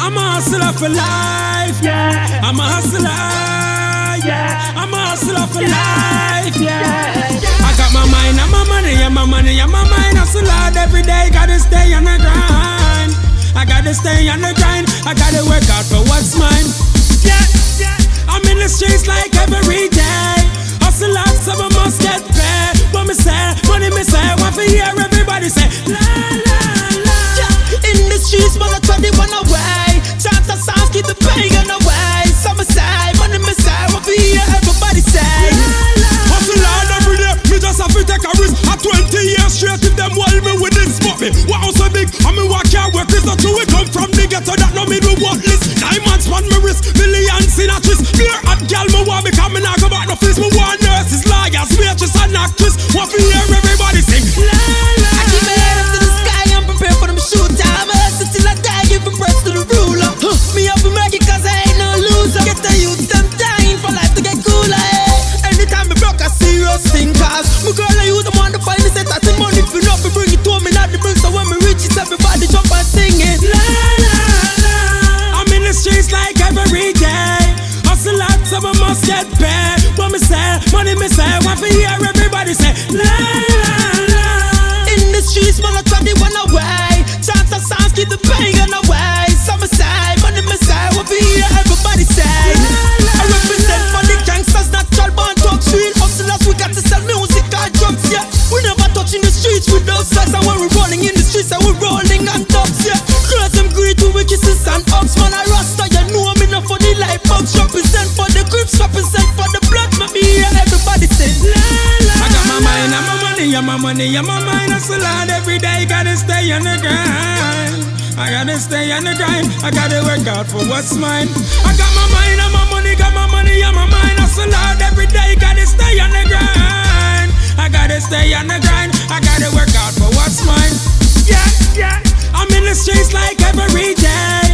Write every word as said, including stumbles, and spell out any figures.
I'm a hustler for life. Yeah. I'm a hustler. Yeah. I'm a hustler for life. Yeah. I got my mind and my money and my money and my mind. Hustle hard every day. Gotta stay on the grind. I gotta stay on the grind. I gotta work hard for what's mine. Yeah. Yeah. I'm in the streets like every day. Hustle hard, so I must get paid. What me say, money me say, want to hear everybody say la la la. Yeah. In the streets, man, I try to run away. Chance of sounds keep the pain away. Some say, money me say, want to hear everybody say la la. Hustle hard every day, me just have to take a risk. At twenty years straight, if them hold me with this spot me. Wow, so big, I mean, what can't work is not true. We come from the ghetto that no me do want list. Nine months man me risk, millions in a twist. Clear hot girl, me want me come me not go back no face. Me want nurses, lawyers, waitress and actress. Want to hear everybody sing la la. I keep my head up to the sky, I'm prepared for them shoot time. I hustle till I die, giving praise to the ruler. Huh. Me up to make it cause I ain't no loser. Get the youth, them dying for life to get cooler. Eh? Anytime me broke a serious thing, cause my girl and you the one to find the set at the money. If you know me bring it to me, not the bring. So when me reach it, everybody jump and sing it la la la. I'm in the streets like every day. Hustle hard, so I must get paid. What me say, money me say, want to hear everybody say la la la. In the streets, man, I try to run away. Chance of sounds keep the pain away. Some say, money me say, want to hear everybody say I represent for the gangsters, natural born talk street hustlers. We got to sell music and drugs, yeah. We never touching the streets with those sex. And when we rolling in the streets, and we rolling on tops, yeah. Girls them greet with kisses and hugs. Man, I rasta, you know me not for the life bugs. Represent for the grips, represent for the blood. Me be hear everybody say la la. I got my mind and my money and my money and my mind. Hustle hard every day, gotta stay on the grind. I gotta stay on the grind. I gotta work out for what's mine. I got my mind and my money, got my money and my mind. Hustle hard every day, gotta stay on the grind. I gotta stay on the grind. I gotta work out for what's mine. Yeah, yeah. I'm in the streets like every day.